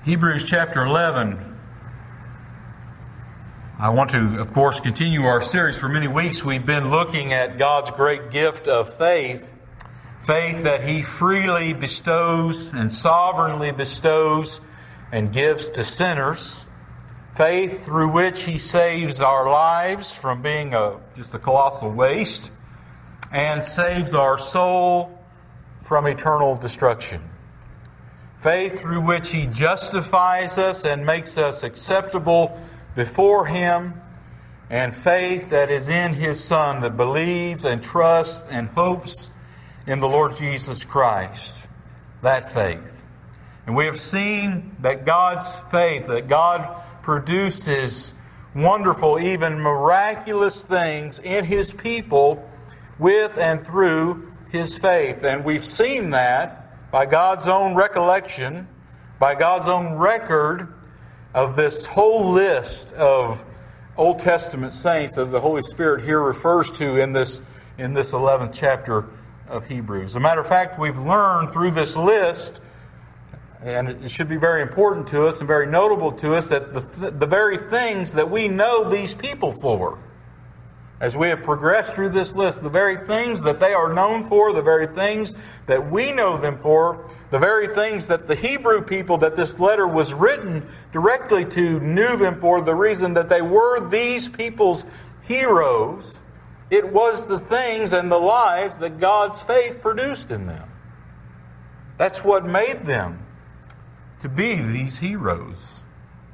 Hebrews chapter 11. I want to, of course, continue our series. For many weeks we've been looking at God's great gift of faith. Faith that He freely bestows and sovereignly bestows and gives to sinners. Faith through which He saves our lives from being just a colossal waste and saves our soul from eternal destruction. Faith through which He justifies us and makes us acceptable before Him, and faith that is in His Son, that believes and trusts and hopes in the Lord Jesus Christ. That faith. And we have seen that God's faith, that God produces wonderful, even miraculous things in His people with and through His faith. And we've seen that by God's own recollection, by God's own record of this whole list of Old Testament saints that the Holy Spirit here refers to in this 11th chapter of Hebrews. As a matter of fact, we've learned through this list, and it should be very important to us and very notable to us, that the very things that we know these people for, as we have progressed through this list, the very things that they are known for, the very things that we know them for, the very things that the Hebrew people that this letter was written directly to knew them for, the reason that they were these people's heroes, it was the things and the lives that God's faith produced in them. That's what made them to be these heroes.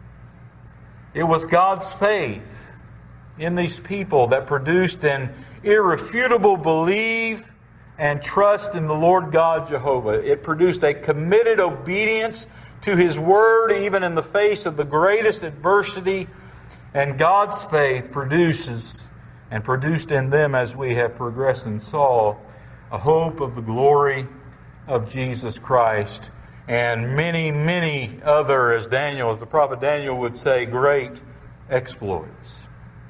It was God's faith in these people that produced an irrefutable belief and trust in the Lord God Jehovah. It produced a committed obedience to His Word, even in the face of the greatest adversity. And God's faith produces and produced in them, as we have progressed and saw, a hope of the glory of Jesus Christ. And many, many other, as the prophet Daniel would say, great exploits.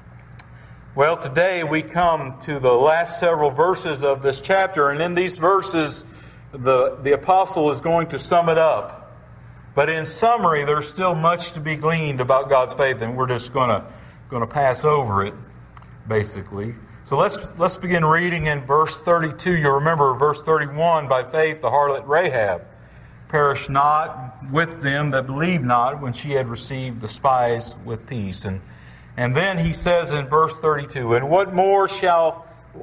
Well, today we come to the last several verses of this chapter, and in these verses, the apostle is going to sum it up. But in summary, there's still much to be gleaned about God's faith, and we're just going to pass over it, basically. So let's begin reading in verse 32. You'll remember verse 31, by faith the harlot Rahab perished not with them that believed not when she had received the spies with peace. And then he says in verse 32, And what shall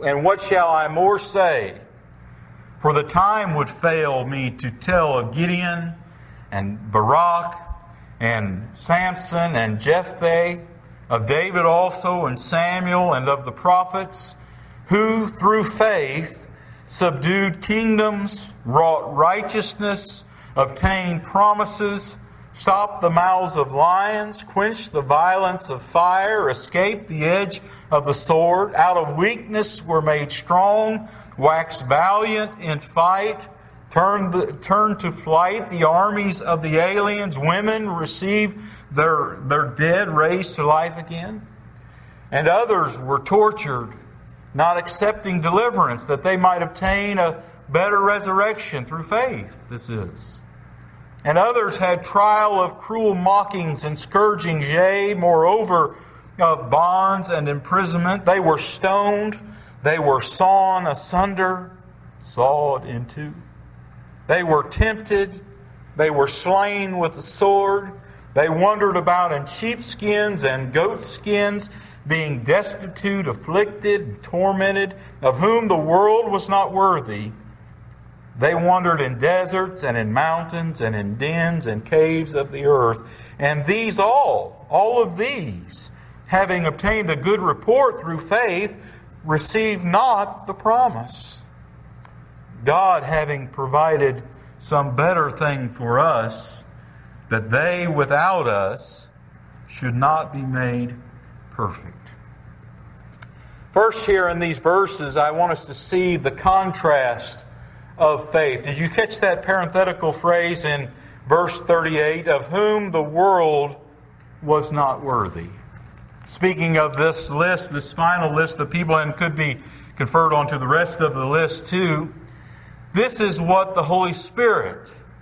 I more say? For the time would fail me to tell of Gideon and Barak and Samson and Jephthah, of David also and Samuel, and of the prophets, who through faith subdued kingdoms, wrought righteousness, obtained promises, stopped the mouths of lions, quenched the violence of fire, escaped the edge of the sword, out of weakness were made strong, waxed valiant in fight, turned to flight the armies of the aliens, women received their dead raised to life again. And others were tortured, not accepting deliverance, that they might obtain a better resurrection through faith, this is. And others had trial of cruel mockings and scourgings, yea, moreover, of bonds and imprisonment. They were stoned, they were sawn asunder, sawed in two. They were tempted, they were slain with the sword. They wandered about in sheepskins and goatskins, being destitute, afflicted, tormented, of whom the world was not worthy. They wandered in deserts and in mountains and in dens and caves of the earth. And these all of these, having obtained a good report through faith, received not the promise. God having provided some better thing for us, that they without us should not be made perfect. First, here in these verses, I want us to see the contrast of faith. Did you catch that parenthetical phrase in verse 38, of whom the world was not worthy? Speaking of this list, this final list of people, and could be conferred onto the rest of the list too, this is what the Holy Spirit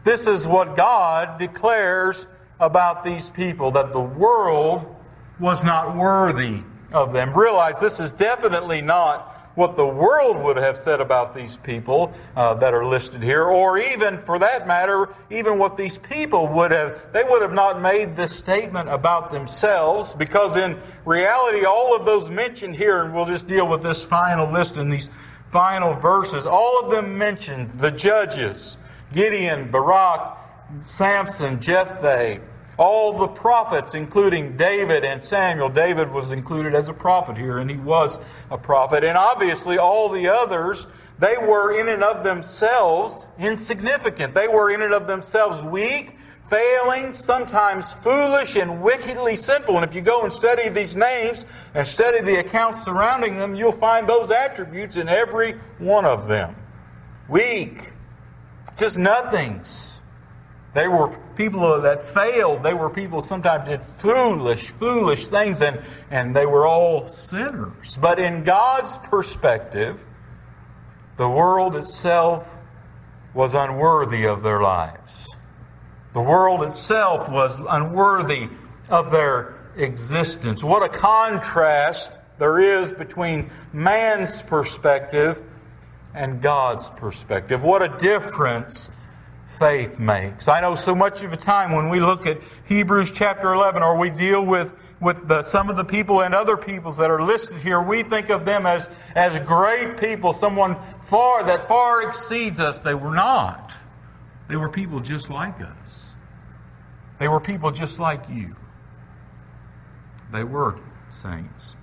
This is what God declares about these people, that the world was not worthy of them. Realize this is definitely not what the world would have said about these people that are listed here, or even, for that matter, even what these people would have. They would have not made this statement about themselves, because in reality, all of those mentioned here, and we'll just deal with this final list in these final verses, all of them mentioned the judges, Gideon, Barak, Samson, Jephthah, all the prophets, including David and Samuel. David was included as a prophet here, and he was a prophet. And obviously all the others, they were in and of themselves insignificant. They were in and of themselves weak, failing, sometimes foolish, and wickedly sinful. And if you go and study these names and study the accounts surrounding them, you'll find those attributes in every one of them. Weak, just nothings. They were people that failed. They were people sometimes did foolish things, and they were all sinners. But in God's perspective, the world itself was unworthy of their lives. The world itself was unworthy of their existence. What a contrast there is between man's perspective and God's perspective. What a difference faith makes. I know so much of the time when we look at Hebrews chapter 11, or we deal with some of the people and other peoples that are listed here, we think of them as great people, someone that far exceeds us. They were not. They were people just like us. They were people just like you. They were saints.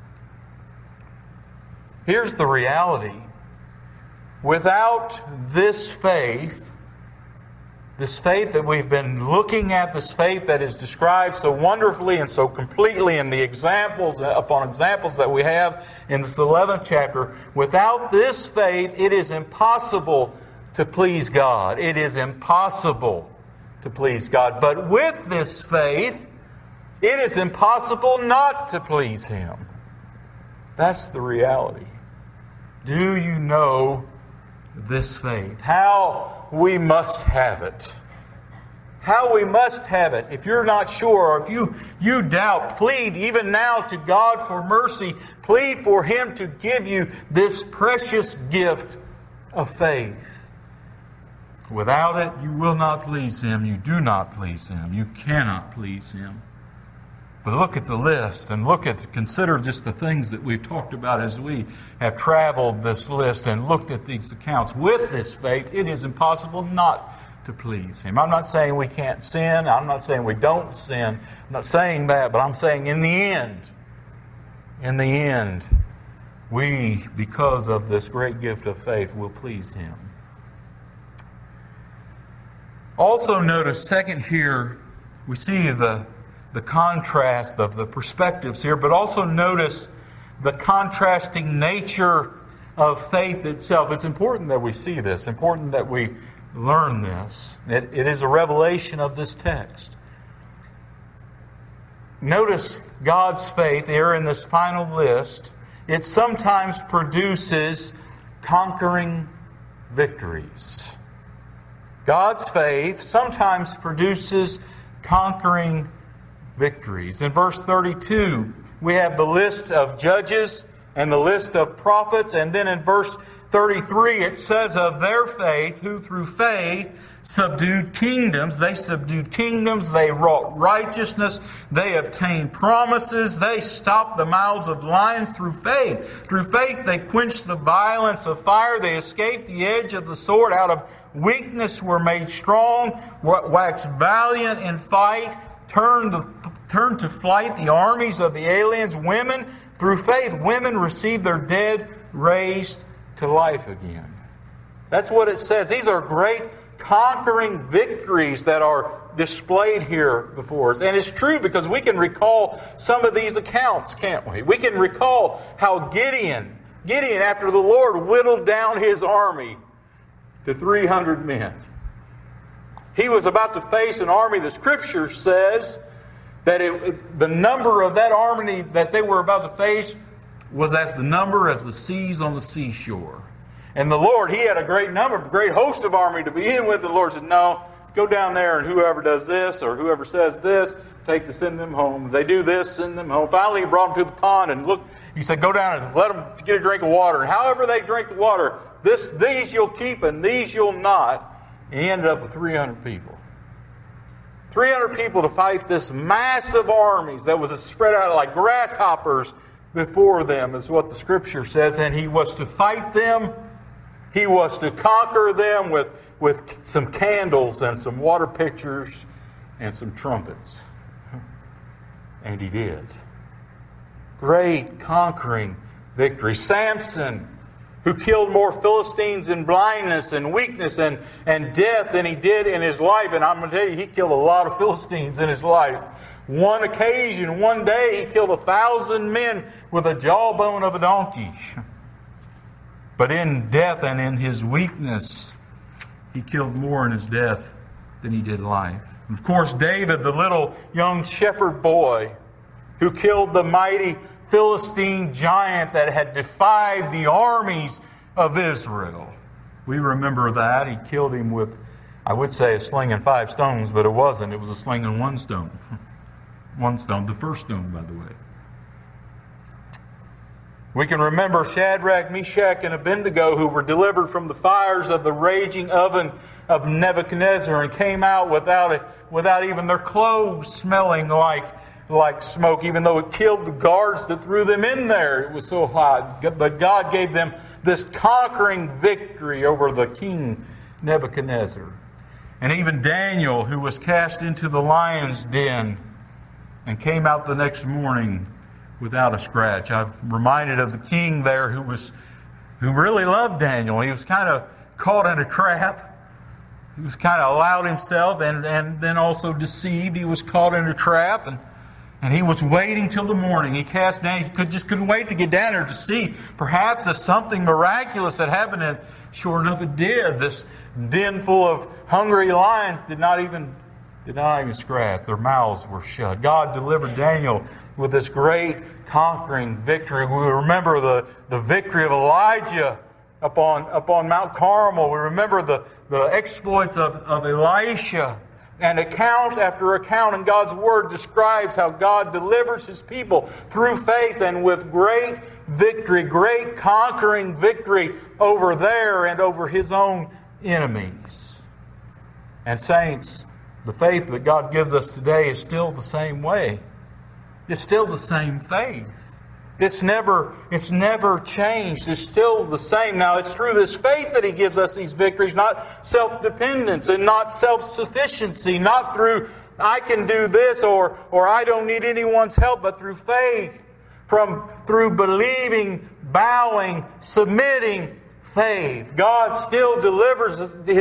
Here's the reality. Without this faith that we've been looking at, this faith that is described so wonderfully and so completely in the examples upon examples that we have in this 11th chapter, without this faith, it is impossible to please God. It is impossible to please God. But with this faith, it is impossible not to please Him. That's the reality. Do you know this faith? How we must have it. How we must have it. If you're not sure, or if you doubt, plead even now to God for mercy. Plead for Him to give you this precious gift of faith. Without it, you will not please Him. You do not please Him. You cannot please Him. But look at the list and consider just the things that we've talked about as we have traveled this list and looked at these accounts. With this faith, it is impossible not to please Him. I'm not saying we can't sin. I'm not saying we don't sin. I'm not saying that, but I'm saying in the end, we, because of this great gift of faith, will please Him. Also notice, second here, we see the contrast of the perspectives here, but also notice the contrasting nature of faith itself. It's important that we see this, important that we learn this. It is a revelation of this text. Notice God's faith here in this final list. It sometimes produces conquering victories. God's faith sometimes produces conquering victories. In verse 32, we have the list of judges and the list of prophets. And then in verse 33, it says of their faith, who through faith subdued kingdoms. They subdued kingdoms. They wrought righteousness. They obtained promises. They stopped the mouths of lions through faith. Through faith, they quenched the violence of fire. They escaped the edge of the sword. Out of weakness were made strong. Waxed valiant in fight. Turned to flight the armies of the aliens. Women, through faith, women received their dead raised to life again. That's what it says. These are great conquering victories that are displayed here before us. And it's true because we can recall some of these accounts, can't we? We can recall how Gideon, after the Lord whittled down his army to 300 men. He was about to face an army. The Scripture says that the number of that army that they were about to face was as the number as the seas on the seashore. And the Lord, He had a great number, a great host of army to begin with. The Lord said, no, go down there and whoever does this or whoever says this, send them home. If they do this, send them home. Finally, he brought them to the pond and look. He said, go down and let them get a drink of water. And however they drink the water, these you'll keep and these you'll not. And he ended up with 300 people. 300 people to fight this massive armies that was spread out like grasshoppers before them, is what the Scripture says. And he was to fight them. He was to conquer them with some candles and some water pitchers and some trumpets. And he did. Great conquering victory. Samson, who killed more Philistines in blindness and weakness and death than he did in his life. And I'm going to tell you, he killed a lot of Philistines in his life. One occasion, one day, he killed 1,000 men with a jawbone of a donkey. But in death and in his weakness, he killed more in his death than he did life. And of course, David, the little young shepherd boy who killed the mighty Philistine giant that had defied the armies of Israel. We remember that. He killed him with, I would say, a sling and 5 stones, but it wasn't. It was a sling and 1 stone. 1 stone, the first stone, by the way. We can remember Shadrach, Meshach, and Abednego, who were delivered from the fires of the raging oven of Nebuchadnezzar and came out without even their clothes smelling like smoke, even though it killed the guards that threw them in there. It was so hot. But God gave them this conquering victory over the king Nebuchadnezzar. And even Daniel, who was cast into the lion's den and came out the next morning without a scratch. I'm reminded of the king there who really loved Daniel. He was kind of caught in a trap. He was kind of allowed himself and then also deceived. He was caught in a trap and he was waiting till the morning. He cast down. He couldn't wait to get down there to see perhaps if something miraculous had happened. And sure enough, it did. This den full of hungry lions did not even scratch. Their mouths were shut. God delivered Daniel with this great conquering victory. We remember the victory of Elijah upon Mount Carmel. We remember the exploits of Elisha. And account after account in God's Word describes how God delivers His people through faith and with great victory, great conquering victory over there and over His own enemies. And saints, the faith that God gives us today is still the same way. It's still the same faith. It's never changed. It's still the same. Now, it's through this faith that He gives us these victories, not self-dependence and not self-sufficiency, not through I can do this or I don't need anyone's help, but through faith, through believing, bowing, submitting faith. God still delivers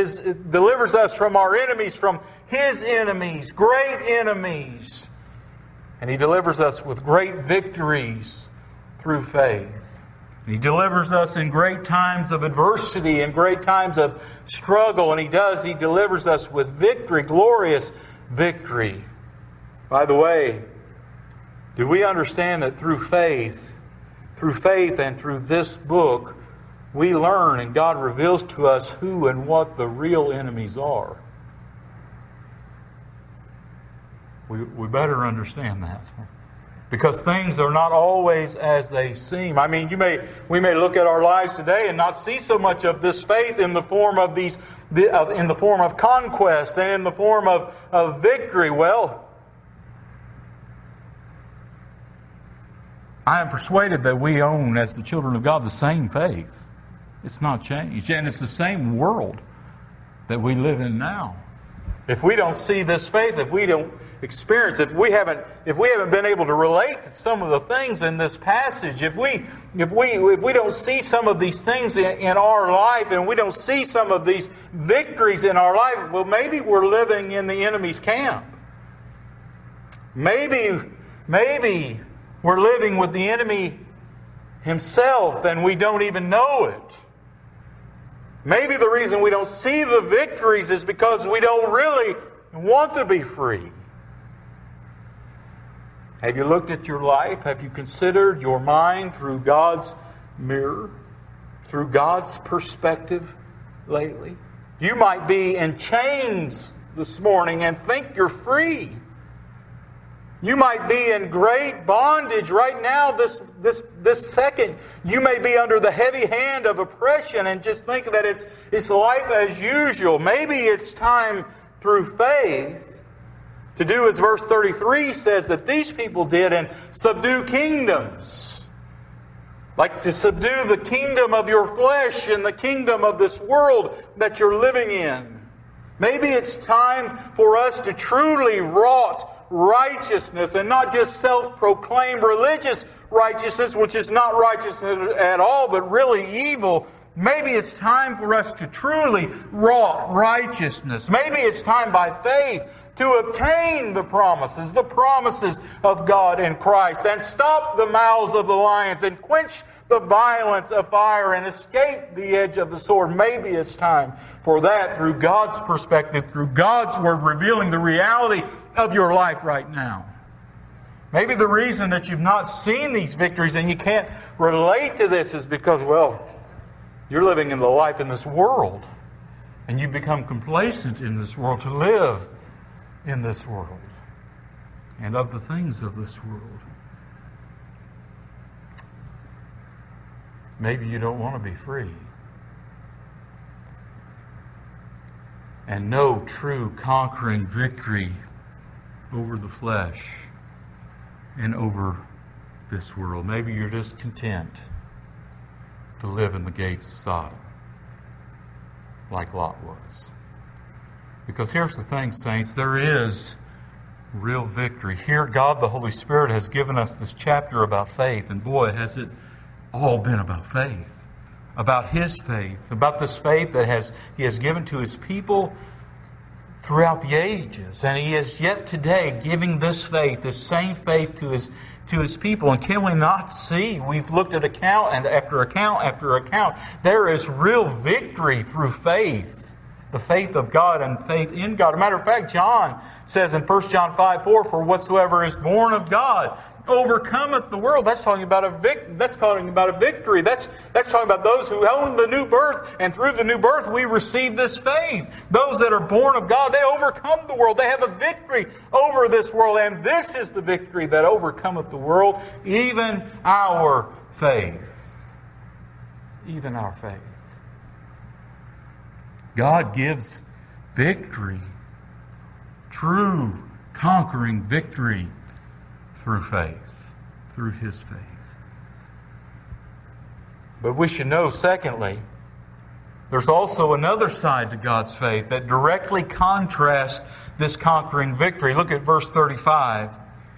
us from our enemies, from His enemies, great enemies. And He delivers us with great victories through faith. He delivers us in great times of adversity and great times of struggle. And He delivers us with victory, glorious victory. By the way, do we understand that through faith and through this book, we learn and God reveals to us who and what the real enemies are? We better understand that. Because things are not always as they seem. I mean, we may look at our lives today and not see so much of this faith in the form of in the form of conquest and in the form of victory. Well, I am persuaded that we own, as the children of God, the same faith. It's not changed. And it's the same world that we live in now. If we don't see this faith, if we don't experience it, if we haven't been able to relate to some of the things in this passage, if we don't see some of these things in our life, and we don't see some of these victories in our life, well, maybe we're living in the enemy's camp. Maybe we're living with the enemy himself and we don't even know it. Maybe the reason we don't see the victories is because we don't really want to be free. Have you looked at your life? Have you considered your mind through God's mirror? Through God's perspective lately? You might be in chains this morning and think you're free. You might be in great bondage right now, this second. You may be under the heavy hand of oppression and just think that it's life as usual. Maybe it's time through faith to do as verse 33 says that these people did and subdue kingdoms. Like to subdue the kingdom of your flesh and the kingdom of this world that you're living in. Maybe it's time for us to truly wrought righteousness and not just self-proclaimed religious righteousness, which is not righteousness at all, but really evil. Maybe it's time for us to truly wrought righteousness. Maybe it's time by faith to obtain the promises of God in Christ and stop the mouths of the lions and quench the violence of fire and escape the edge of the sword. Maybe it's time for that through God's perspective, through God's Word revealing the reality of your life right now. Maybe the reason that you've not seen these victories and you can't relate to this is because, well, you're living in the life in this world and you've become complacent in this world to live in this world and of the things of this world. Maybe you don't want to be free and know true conquering victory over the flesh and over this world. Maybe you're just content to live in the gates of Sodom like Lot was. Because here's the thing, saints, there is real victory. Here, God the Holy Spirit has given us this chapter about faith, and boy, has it all been about faith. About His faith. About this faith that He has given to His people throughout the ages. And He is yet today giving this faith, this same faith to His people. And can we not see? We've looked at account and after account after account. There is real victory through faith. The faith of God and faith in God. As a matter of fact, John says in 1 John 5:4, "For whatsoever is born of God overcometh the world." That's talking about a victory. That's talking about those who own the new birth, and through the new birth we receive this faith. Those that are born of God, they overcome the world. They have a victory over this world, and this is the victory that overcometh the world, even our faith. Even our faith. God gives victory, true conquering victory through faith, through His faith. But we should know, secondly, there's also another side to God's faith that directly contrasts this conquering victory. Look at verse 35.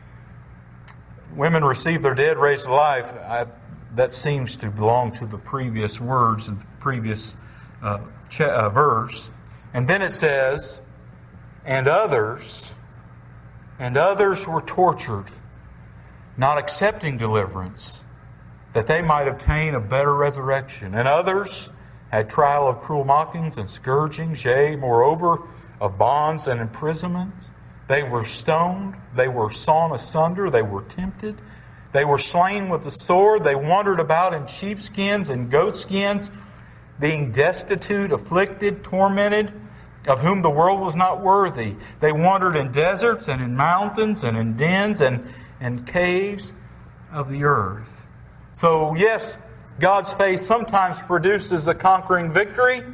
Women receive their dead raised to life. That seems to belong to the previous words of the previous verse. And then it says, and others were tortured, not accepting deliverance, that they might obtain a better resurrection. And others had trial of cruel mockings and scourgings, yea, moreover, of bonds and imprisonment. They were stoned, they were sawn asunder, they were tempted, they were slain with the sword, they wandered about in sheepskins and goatskins, being destitute, afflicted, tormented, of whom the world was not worthy. They wandered in deserts and in mountains and in dens and caves of the earth. So yes, God's faith sometimes produces a conquering victory.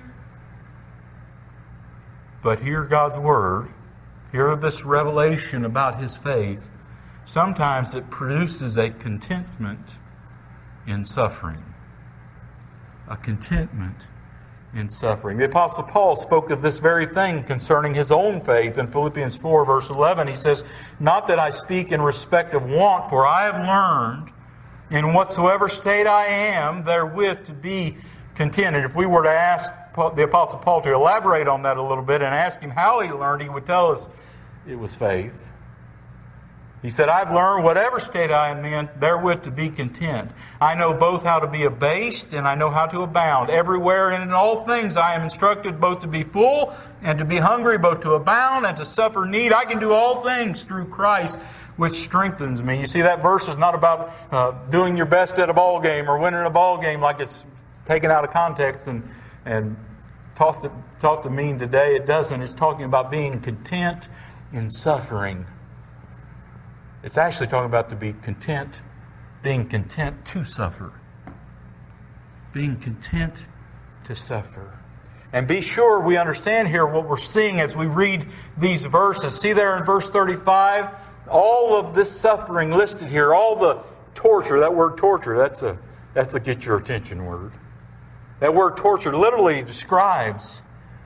But hear God's Word, hear this revelation about His faith. Sometimes it produces a contentment in suffering. A contentment in suffering. The Apostle Paul spoke of this very thing concerning his own faith in Philippians 4 verse 11. He says, "Not that I speak in respect of want, for I have learned in whatsoever state I am therewith to be content." And if we were to ask the Apostle Paul to elaborate on that a little bit and ask him how he learned, he would tell us it was faith. He said, "I've learned whatever state I am in, therewith to be content. I know both how to be abased and I know how to abound. Everywhere and in all things I am instructed both to be full and to be hungry, both to abound and to suffer need. I can do all things through Christ, which strengthens me." You see, that verse is not about doing your best at a ball game or winning a ball game like it's taken out of context and taught to mean today. It doesn't. It's talking about being content in suffering. It's actually talking about to be content, being content to suffer. Being content to suffer. And be sure we understand here what we're seeing as we read these verses. See there in verse 35, all of this suffering listed here, all the torture. That word torture, that's a get your attention word. That word torture literally describes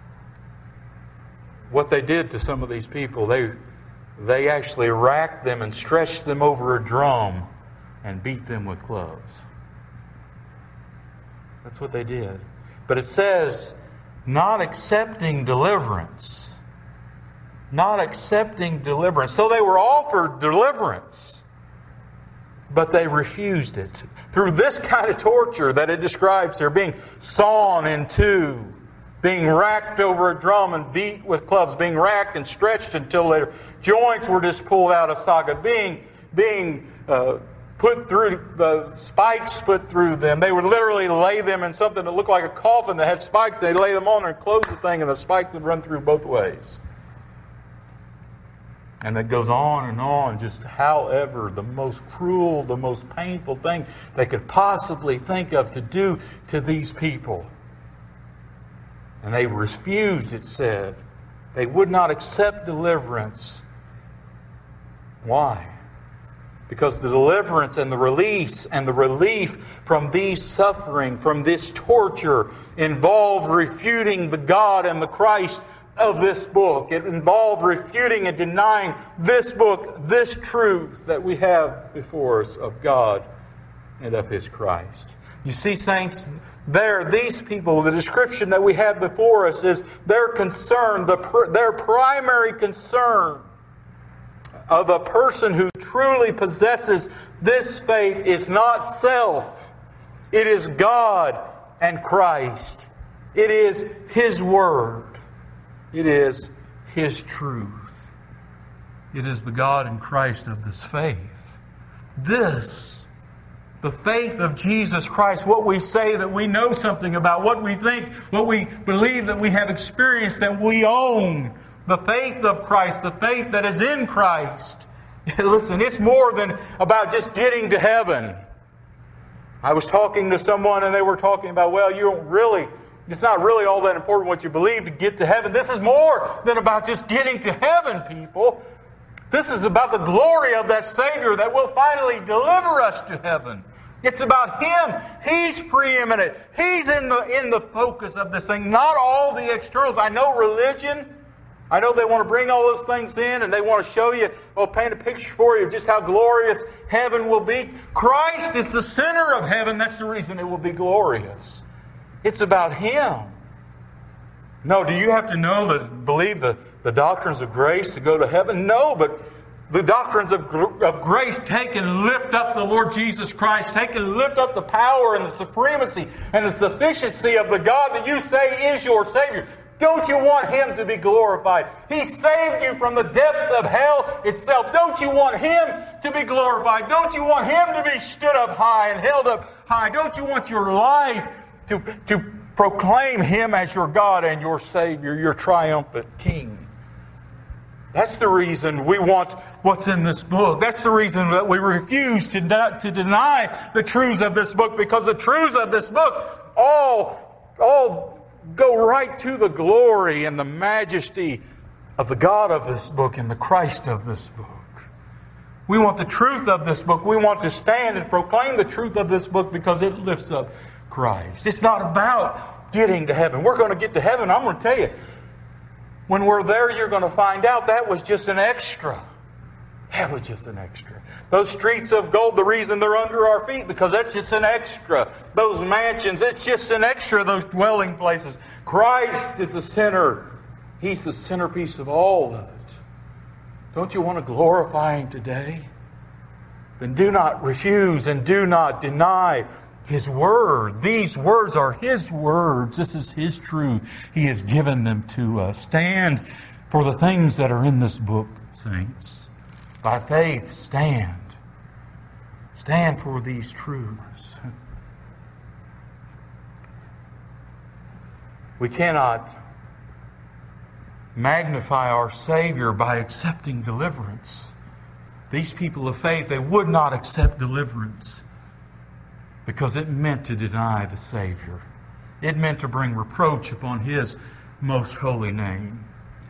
what they did to some of these people. They actually racked them and stretched them over a drum and beat them with clubs. That's what they did. But it says, not accepting deliverance. Not accepting deliverance. So they were offered deliverance, but they refused it. Through this kind of torture that it describes here, being sawn in two, being racked over a drum and beat with clubs, being racked and stretched until their joints were just pulled out of socket, being put through, the spikes put through them. They would literally lay them in something that looked like a coffin that had spikes. They'd lay them on and close the thing, and the spike would run through both ways. And it goes on, just however the most cruel, the most painful thing they could possibly think of to do to these people. And they refused, it said. They would not accept deliverance. Why? Because the deliverance and the release and the relief from these suffering, from this torture, involved refuting the God and the Christ of this book. It involved refuting and denying this book, this truth that we have before us of God and of His Christ. You see, saints, these people, the description that we have before us is their concern, their primary concern of a person who truly possesses this faith is not self. It is God and Christ. It is His Word. It is His truth. It is the God and Christ of this faith. This, the faith of Jesus Christ, what we say that we know something about, what we think, what we believe that we have experienced, that we own. The faith of Christ, the faith that is in Christ. Listen, it's more than about just getting to heaven. I was talking to someone and they were talking about, it's not really all that important what you believe to get to heaven. This is more than about just getting to heaven, people. This is about the glory of that Savior that will finally deliver us to heaven. It's about Him. He's preeminent. He's in the focus of this thing, not all the externals. I know religion. I know they want to bring all those things in and they want to show you, paint a picture for you of just how glorious heaven will be. Christ is the center of heaven. That's the reason it will be glorious. It's about Him. No, do you have to believe the doctrines of grace to go to heaven? No, but the doctrines of grace take and lift up the Lord Jesus Christ, take and lift up the power and the supremacy and the sufficiency of the God that you say is your Savior. Don't you want Him to be glorified? He saved you from the depths of hell itself. Don't you want Him to be glorified? Don't you want Him to be stood up high and held up high? Don't you want your life to proclaim Him as your God and your Savior, your triumphant King? That's the reason we want what's in this book. That's the reason that we refuse to deny the truths of this book, because the truths of this book all go right to the glory and the majesty of the God of this book and the Christ of this book. We want the truth of this book. We want to stand and proclaim the truth of this book because it lifts up Christ. It's not about getting to heaven. We're going to get to heaven. I'm going to tell you, when we're there, you're going to find out that was just an extra. That was just an extra. Those streets of gold, the reason they're under our feet, because that's just an extra. Those mansions, it's just an extra, those dwelling places. Christ is the center. He's the centerpiece of all of it. Don't you want to glorify Him today? Then do not refuse and do not deny His Word. These words are His words. This is His truth. He has given them to us. Stand for the things that are in this book, saints. By faith, stand. Stand for these truths. We cannot magnify our Savior by accepting deliverance. These people of faith, they would not accept deliverance because it meant to deny the Savior. It meant to bring reproach upon His most holy name.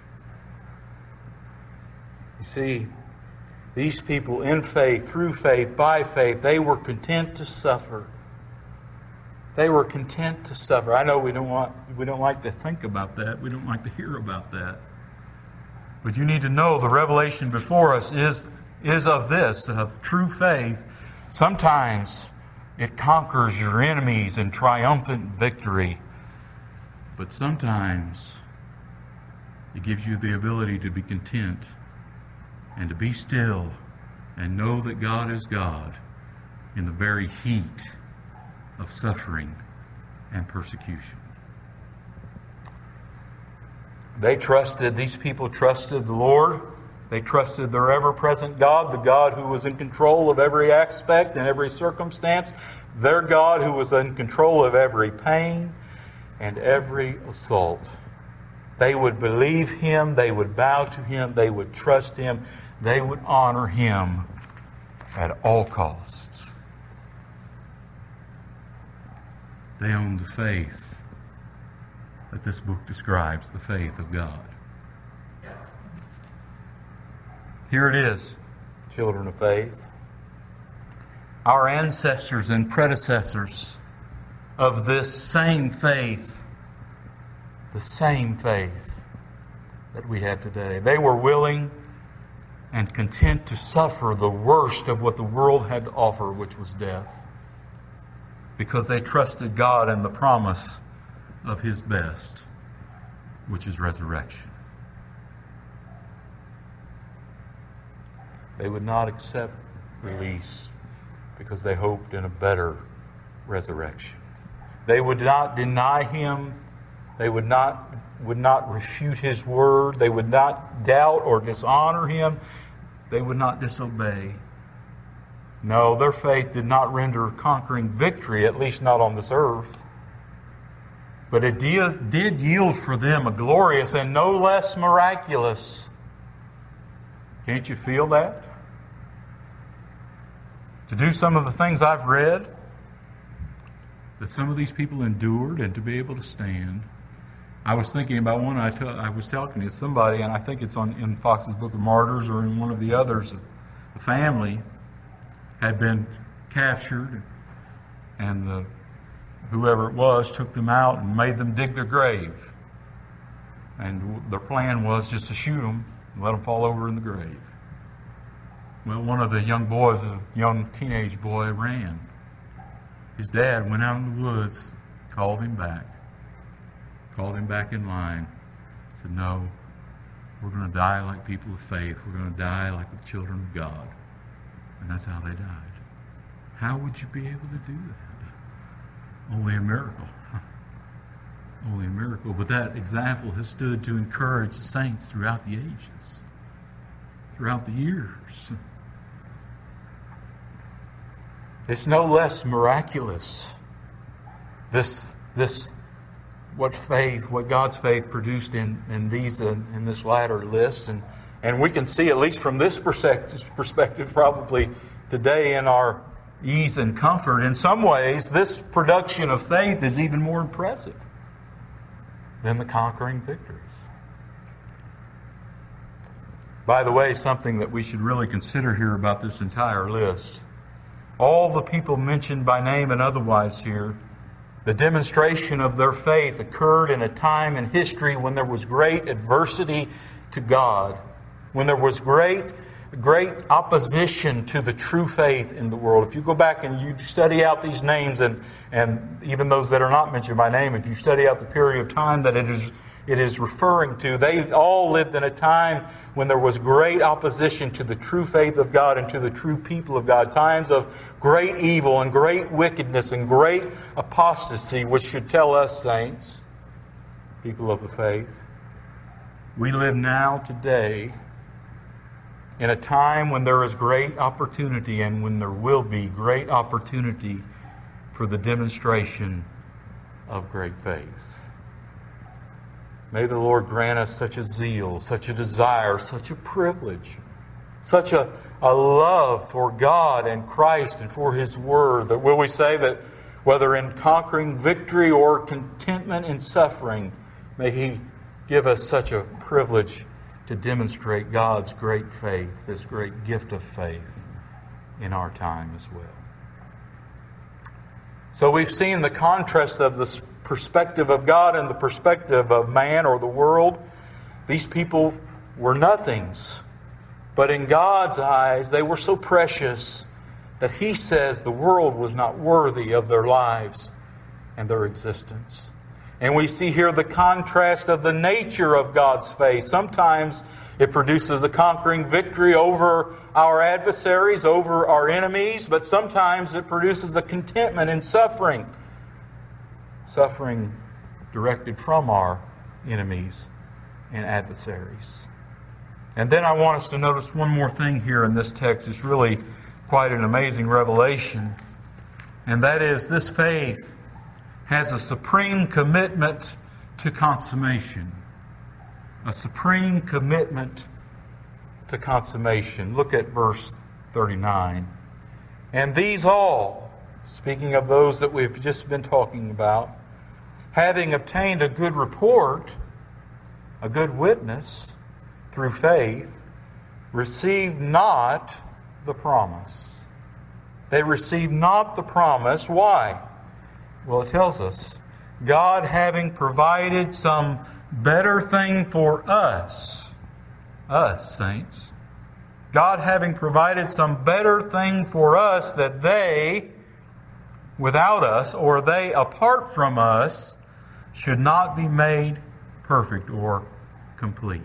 You see, these people in faith, through faith, by faith, they were content to suffer. They were content to suffer. I know we don't like to think about that. We don't like to hear about that. But you need to know the revelation before us is of this, of true faith. Sometimes it conquers your enemies in triumphant victory. But sometimes it gives you the ability to be content and to be still and know that God is God in the very heat of suffering and persecution. These people trusted the Lord. They trusted their ever-present God, the God who was in control of every aspect and every circumstance, their God who was in control of every pain and every assault. They would believe Him, they would bow to Him, they would trust Him, they would honor Him at all costs. They owned the faith that this book describes, the faith of God. Here it is, children of faith. Our ancestors and predecessors of this same faith, the same faith that we have today, they were willing and content to suffer the worst of what the world had to offer, which was death, because they trusted God and the promise of His best, which is resurrection. They would not accept release because they hoped in a better resurrection. They would not deny Him. They would not refute His word. They would not doubt or dishonor Him. They would not disobey. No, their faith did not render conquering victory, at least not on this earth. But it did yield for them a glorious and no less miraculous. Can't you feel that? To do some of the things I've read that some of these people endured and to be able to stand. I was thinking about one I was talking to somebody, and I think it's in Fox's Book of Martyrs or in one of the others. The family had been captured, and whoever it was took them out and made them dig their grave. And their plan was just to shoot them and let them fall over in the grave. Well, one of the young boys, a young teenage boy, ran. His dad went out in the woods, called him back in line, said, "No, we're going to die like people of faith. We're going to die like the children of God." And that's how they died. How would you be able to do that? Only a miracle. Only a miracle. But that example has stood to encourage the saints throughout the ages, throughout the years. It's no less miraculous. What God's faith produced in this latter list, and we can see, at least from this perspective, probably today in our ease and comfort, in some ways, this production of faith is even more impressive than the conquering victories. By the way, something that we should really consider here about this entire list. All the people mentioned by name and otherwise here, the demonstration of their faith occurred in a time in history when there was great adversity to God, when there was great opposition to the true faith in the world. If you go back and you study out these names, and even those that are not mentioned by name, if you study out the period of time that it is referring to, they all lived in a time when there was great opposition to the true faith of God and to the true people of God. Times of great evil and great wickedness and great apostasy, which should tell us, saints, people of the faith, we live now today in a time when there is great opportunity and when there will be great opportunity for the demonstration of great faith. May the Lord grant us such a zeal, such a desire, such a privilege, such a love for God and Christ and for His Word, that will we say that whether in conquering victory or contentment in suffering, may He give us such a privilege to demonstrate God's great faith, this great gift of faith in our time as well. So we've seen the contrast of the perspective of God and the perspective of man or the world. These people were nothings, but in God's eyes they were so precious that He says the world was not worthy of their lives and their existence. And we see here the contrast of the nature of God's faith. Sometimes it produces a conquering victory over our adversaries, over our enemies, but sometimes it produces a contentment in suffering. Suffering directed from our enemies and adversaries. And then I want us to notice one more thing here in this text. It's really quite an amazing revelation. And that is, this faith has a supreme commitment to consummation. A supreme commitment to consummation. Look at verse 39. And these all, speaking of those that we've just been talking about, having obtained a good report, a good witness through faith, received not the promise. They received not the promise. Why? Well, it tells us, God having provided some better thing for us, saints, God having provided some better thing for us, that they, without us, or they apart from us, should not be made perfect or complete.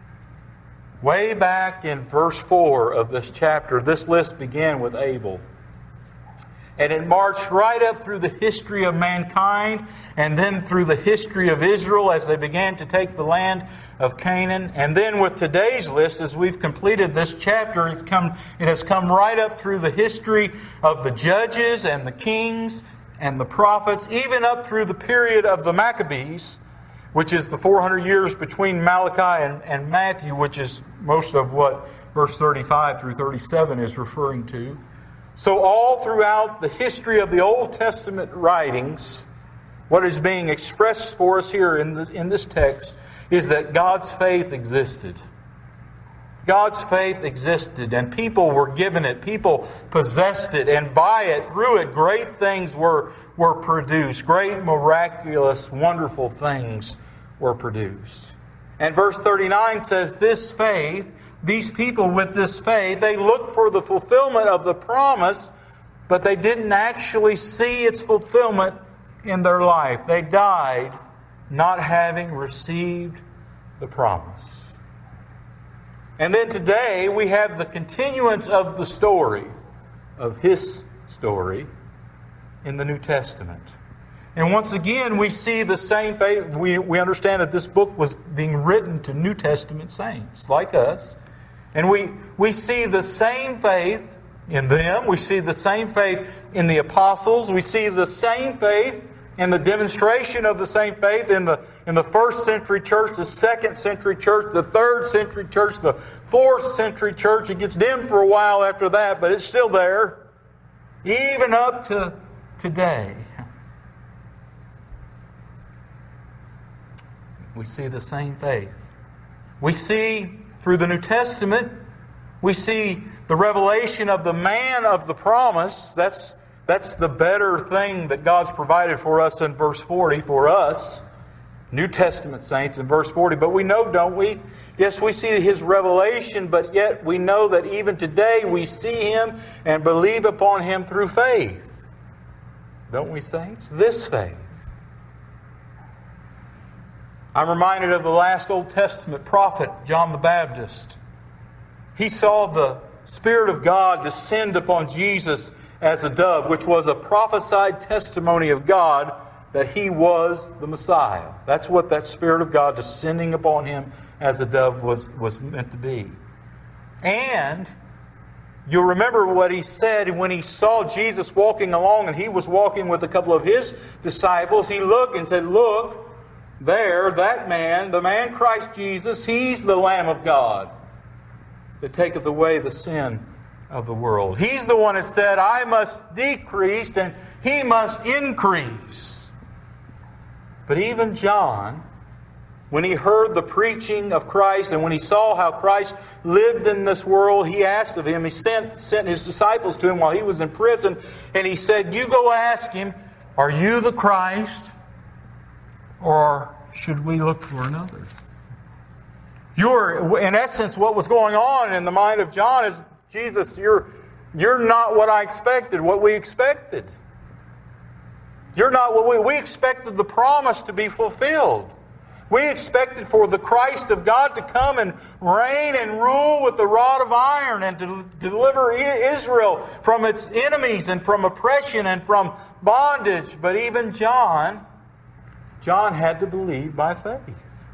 Way back in verse 4 of this chapter, this list began with Abel. And it marched right up through the history of mankind and then through the history of Israel as they began to take the land of Canaan. And then with today's list, as we've completed this chapter, it has come right up through the history of the judges and the kings and the prophets, even up through the period of the Maccabees, which is the 400 years between Malachi and Matthew, which is most of what verse 35 through 37 is referring to. So all throughout the history of the Old Testament writings, what is being expressed for us here in this text is that God's faith existed. God's faith existed, and people were given it. People possessed it, and by it, through it, great things were produced. Great, miraculous, wonderful things were produced. And verse 39 says, this faith, these people with this faith, they looked for the fulfillment of the promise, but they didn't actually see its fulfillment in their life. They died not having received the promise. And then today we have the continuance of the story, of His story, in the New Testament. And once again we see the same faith. We understand that this book was being written to New Testament saints like us. And we see the same faith in them. We see the same faith in the apostles. We see the same faith in the demonstration of the same faith in the first century church, the second century church, the third century church, the fourth century church. It gets dim for a while after that, but it's still there, even up to today. We see the same faith. We see through the New Testament, we see the revelation of the man of the promise. That's the better thing that God's provided for us in verse 40, for us, New Testament saints, in verse 40. But we know, don't we? Yes, we see His revelation, but yet we know that even today we see Him and believe upon Him through faith. Don't we, saints? This faith. I'm reminded of the last Old Testament prophet, John the Baptist. He saw the Spirit of God descend upon Jesus as a dove, which was a prophesied testimony of God that He was the Messiah. That's what that Spirit of God descending upon Him as a dove was meant to be. And you'll remember what He said when He saw Jesus walking along and He was walking with a couple of His disciples. He looked and said, "Look, there, that man, the man Christ Jesus, He's the Lamb of God that taketh away the sin of the world. He's the one that said, I must decrease and He must increase. But even John, when he heard the preaching of Christ and when he saw how Christ lived in this world, he asked of Him, he sent His disciples to Him while He was in prison, and He said, you go ask Him, are you the Christ? Or should we look for another? In essence, what was going on in the mind of John is, Jesus, you're not what I expected, what we expected. You're not what we expected the promise to be fulfilled. We expected for the Christ of God to come and reign and rule with the rod of iron and to deliver Israel from its enemies and from oppression and from bondage. But even John had to believe by faith.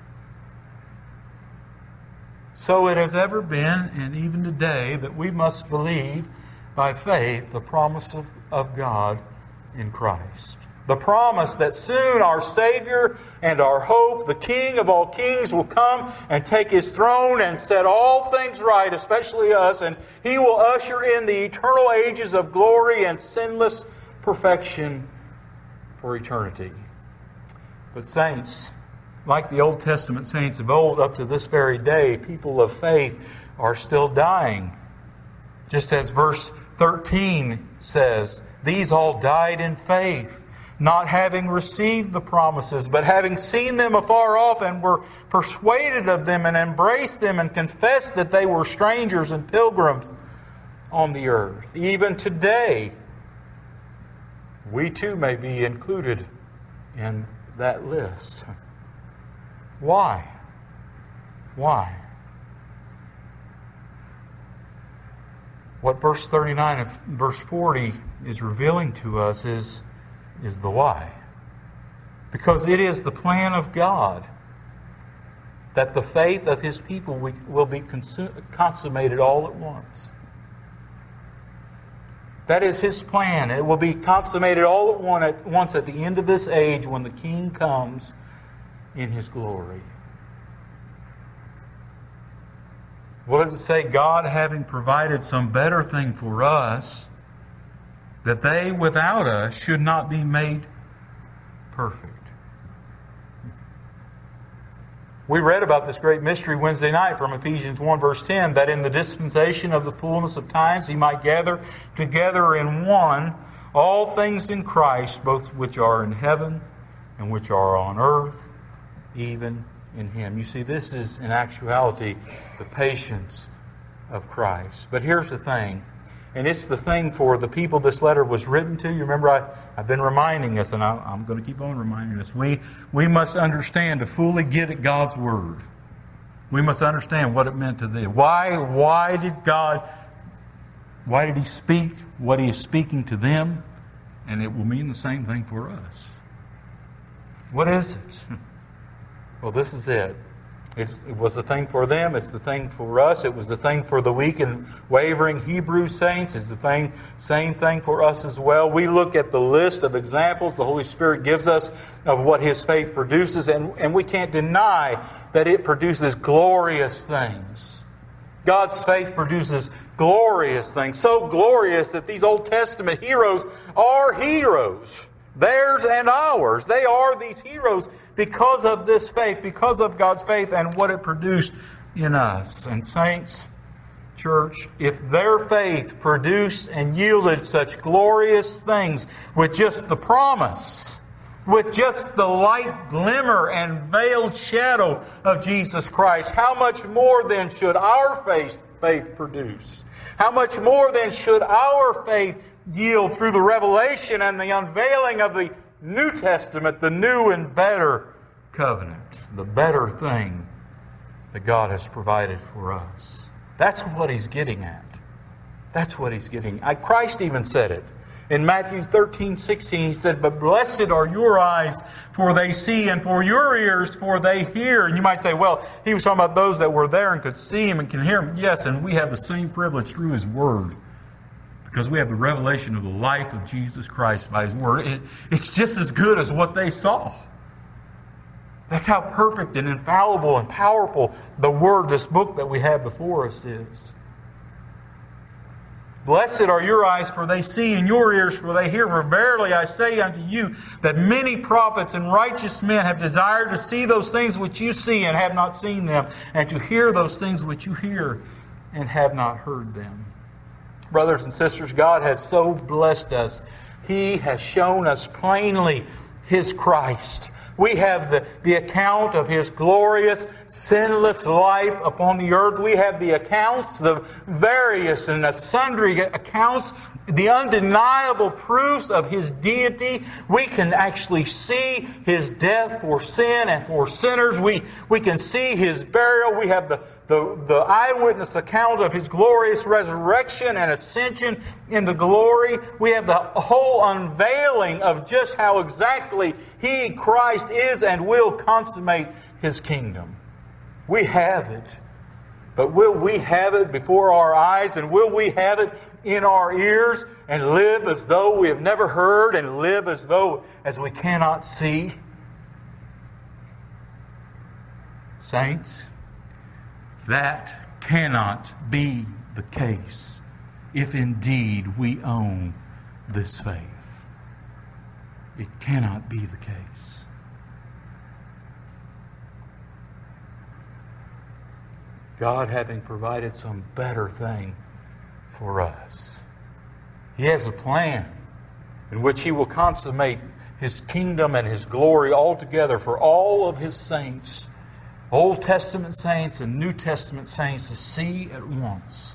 So it has ever been, and even today, that we must believe by faith the promise of God in Christ. The promise that soon our Savior and our hope, the King of all kings, will come and take His throne and set all things right, especially us, and He will usher in the eternal ages of glory and sinless perfection for eternity. But saints, like the Old Testament saints of old, up to this very day, people of faith are still dying. Just as verse 13 says, these all died in faith, not having received the promises, but having seen them afar off and were persuaded of them and embraced them and confessed that they were strangers and pilgrims on the earth. Even today, we too may be included in that list. Why? Why? What verse 39 and verse 40 is revealing to us is the why. Because it is the plan of God that the faith of His people will be consummated all at once. That is His plan. It will be consummated all at once at the end of this age when the King comes in His glory. What does it say? God having provided some better thing for us, that they without us should not be made perfect. We read about this great mystery Wednesday night from Ephesians 1 verse 10, that in the dispensation of the fullness of times He might gather together in one all things in Christ, both which are in heaven and which are on earth, even in Him. You see, this is in actuality the patience of Christ. But here's the thing, and it's the thing for the people this letter was written to. You remember I've been reminding us, and I'm going to keep on reminding us. We must understand, to fully get at God's Word, we must understand what it meant to them. Why did He speak what He is speaking to them? And it will mean the same thing for us. What is it? Well, this is it. It was the thing for them. It's the thing for us. It was the thing for the weak and wavering Hebrew saints. It's the same thing for us as well. We look at the list of examples the Holy Spirit gives us of what His faith produces, and we can't deny that it produces glorious things. God's faith produces glorious things. So glorious that these Old Testament heroes are heroes. Theirs and ours. They are these heroes because of this faith, because of God's faith and what it produced in us. And saints, church, if their faith produced and yielded such glorious things with just the promise, with just the light glimmer and veiled shadow of Jesus Christ, how much more then should our faith produce? How much more then should our faith yield through the revelation and the unveiling of the New Testament, the new and better covenant, the better thing that God has provided for us? That's what He's getting at. That's what He's getting at. Christ even said it. In Matthew 13:16, He said, "But blessed are your eyes, for they see, and for your ears, for they hear." And you might say, well, He was talking about those that were there and could see Him and can hear Him. Yes, and we have the same privilege through His Word, because we have the revelation of the life of Jesus Christ by His Word. It's just as good as what they saw. That's how perfect and infallible and powerful the Word, this book that we have before us is. Blessed are your eyes, for they see, and your ears, for they hear. For verily I say unto you, that many prophets and righteous men have desired to see those things which you see and have not seen them, and to hear those things which you hear and have not heard them. Brothers and sisters, God has so blessed us. He has shown us plainly His Christ. We have the account of His glorious, sinless life upon the earth. We have the accounts, the various and the sundry accounts, the undeniable proofs of His deity. We can actually see His death for sin and for sinners. We can see His burial. We have the eyewitness account of His glorious resurrection and ascension into glory. We have the whole unveiling of just how exactly He, Christ, is and will consummate His kingdom. We have it. But will we have it before our eyes, and will we have it in our ears and live as though we have never heard and live as we cannot see? Saints, that cannot be the case if indeed we own this faith. It cannot be the case. God having provided some better thing for us. He has a plan in which He will consummate His kingdom and His glory altogether for all of His saints, Old Testament saints and New Testament saints, to see at once.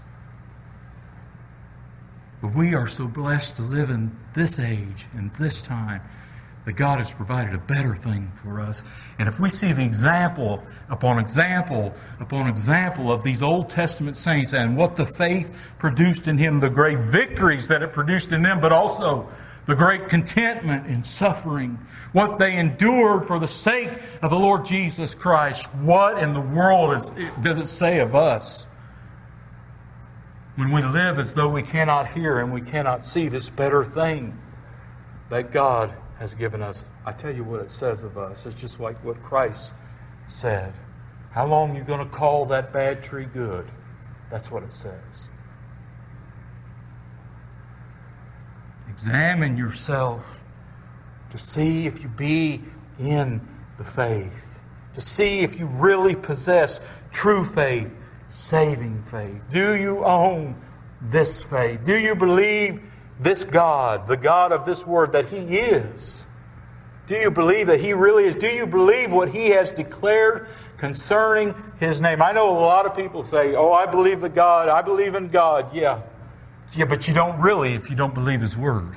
But we are so blessed to live in this age and this time that God has provided a better thing for us. And if we see the example upon example upon example of these Old Testament saints and what the faith produced in him, the great victories that it produced in them, but also the great contentment in suffering, what they endured for the sake of the Lord Jesus Christ, what in the world does it say of us when we live as though we cannot hear and we cannot see this better thing that God has given us? I tell you what it says of us. It's just like what Christ said. How long are you going to call that bad tree good? That's what it says. Examine yourself to see if you be in the faith, to see if you really possess true faith, saving faith. Do you own this faith? Do you believe this God, the God of this Word, that He is? Do you believe that He really is? Do you believe what He has declared concerning His name? I know a lot of people say, oh, I believe in God. I believe in God. Yeah, but you don't really if you don't believe His Word.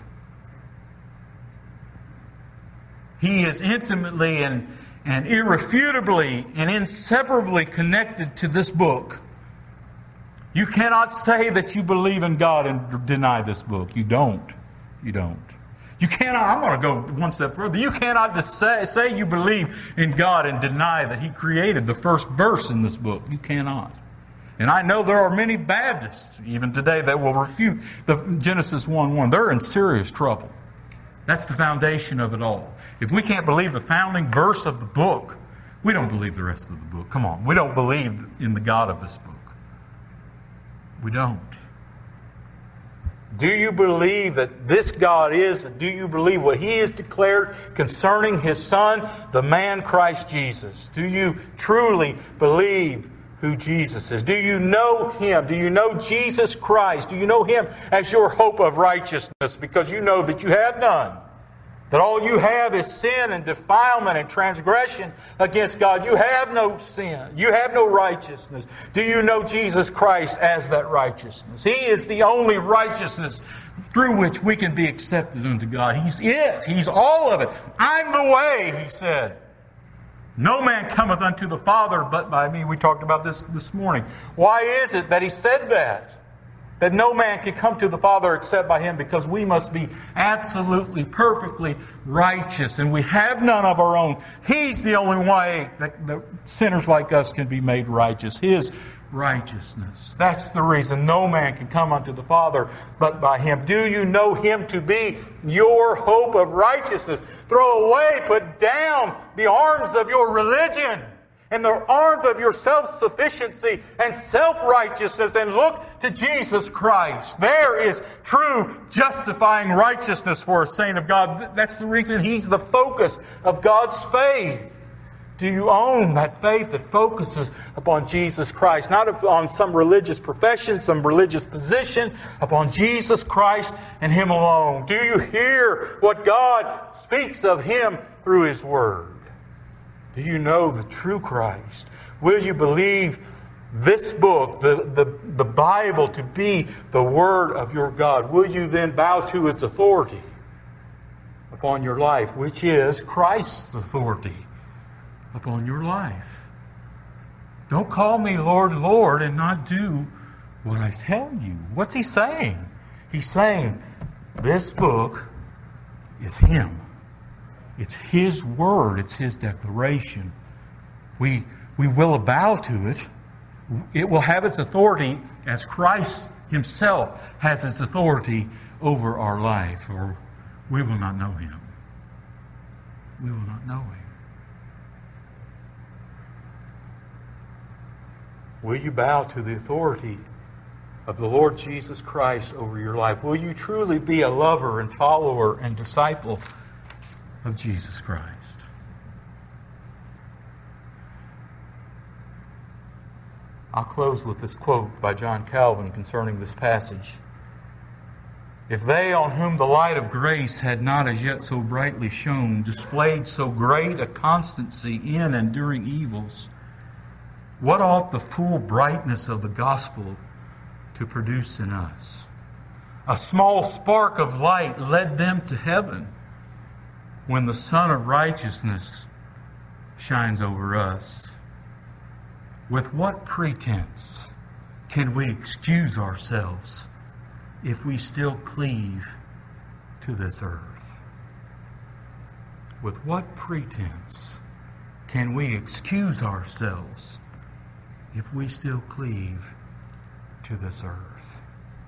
He is intimately and irrefutably and inseparably connected to this book. You cannot say that you believe in God and deny this book. You don't. You don't. You cannot, I'm going to go one step further. You cannot just say you believe in God and deny that He created the first verse in this book. You cannot. And I know there are many Baptists, even today, that will refute the Genesis 1:1. They're in serious trouble. That's the foundation of it all. If we can't believe the founding verse of the book, we don't believe the rest of the book. Come on. We don't believe in the God of this book. We don't. Do you believe that this God is? Do you believe what He has declared concerning His Son, the man Christ Jesus? Do you truly believe who Jesus is? Do you know Him? Do you know Jesus Christ? Do you know Him as your hope of righteousness? Because you know that you have none. That all you have is sin and defilement and transgression against God. You have no sin. You have no righteousness. Do you know Jesus Christ as that righteousness? He is the only righteousness through which we can be accepted unto God. He's it. He's all of it. I'm the way, He said. No man cometh unto the Father but by me. We talked about this morning. Why is it that He said that? That no man can come to the Father except by Him, because we must be absolutely, perfectly righteous. And we have none of our own. He's the only way that sinners like us can be made righteous. His righteousness. That's the reason no man can come unto the Father but by Him. Do you know Him to be your hope of righteousness? Throw away, put down the arms of your religion and the arms of your self-sufficiency and self-righteousness, and look to Jesus Christ. There is true justifying righteousness for a saint of God. That's the reason He's the focus of God's faith. Do you own that faith that focuses upon Jesus Christ? Not upon some religious profession, some religious position, upon Jesus Christ and Him alone. Do you hear what God speaks of Him through His Word? Do you know the true Christ? Will you believe this book, the Bible, to be the Word of your God? Will you then bow to its authority upon your life, which is Christ's authority upon your life? Don't call me Lord, Lord, and not do what I tell you. What's He saying? He's saying this book is Him. It's His Word. It's His declaration. We will bow to it. It will have its authority as Christ Himself has its authority over our life, or we will not know Him. We will not know Him. Will you bow to the authority of the Lord Jesus Christ over your life? Will you truly be a lover and follower and disciple of Jesus Christ? I'll close with this quote by John Calvin concerning this passage. If they on whom the light of grace had not as yet so brightly shone displayed so great a constancy in enduring evils, what ought the full brightness of the gospel to produce in us? A small spark of light led them to heaven when the sun of righteousness shines over us. With what pretense can we excuse ourselves if we still cleave to this earth? With what pretense can we excuse ourselves if we still cleave to this earth?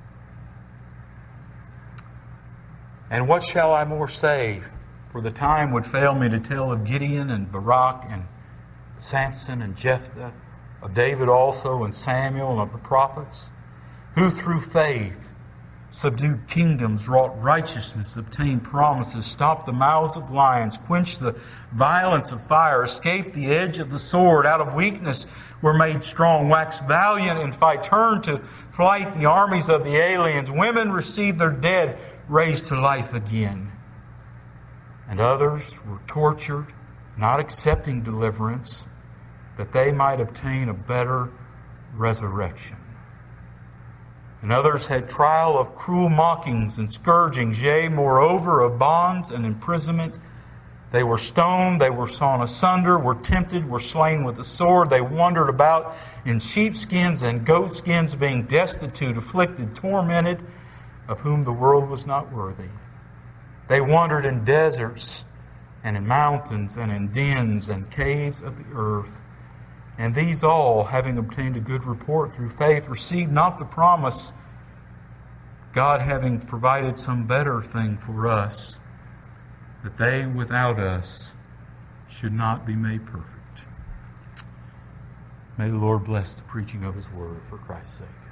And what shall I more say? For the time would fail me to tell of Gideon and Barak and Samson and Jephthah, of David also and Samuel and of the prophets, who through faith subdued kingdoms, wrought righteousness, obtained promises, stopped the mouths of lions, quenched the violence of fire, escaped the edge of the sword, out of weakness were made strong, waxed valiant in fight, turned to flight the armies of the aliens. Women received their dead raised to life again. And others were tortured, not accepting deliverance, that they might obtain a better resurrection. And others had trial of cruel mockings and scourgings, yea, moreover, of bonds and imprisonment. They were stoned, they were sawn asunder, were tempted, were slain with the sword. They wandered about in sheepskins and goatskins, being destitute, afflicted, tormented, of whom the world was not worthy. They wandered in deserts and in mountains and in dens and caves of the earth. And these all, having obtained a good report through faith, received not the promise, God having provided some better thing for us, that they without us should not be made perfect. May the Lord bless the preaching of His word for Christ's sake.